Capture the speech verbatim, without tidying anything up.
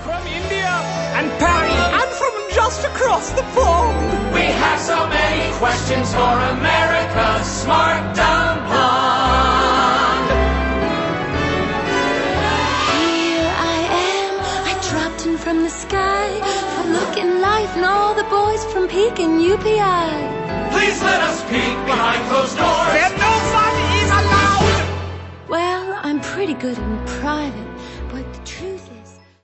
From India and Paris and from just across the pond. We have so many questions for America's smart dumb blonde. Here I am, I dropped in from the sky, for looking life and all the boys from Pekin U P I. Please let us peek behind closed doors. Where no fun is allowed. Well, I'm pretty good in private,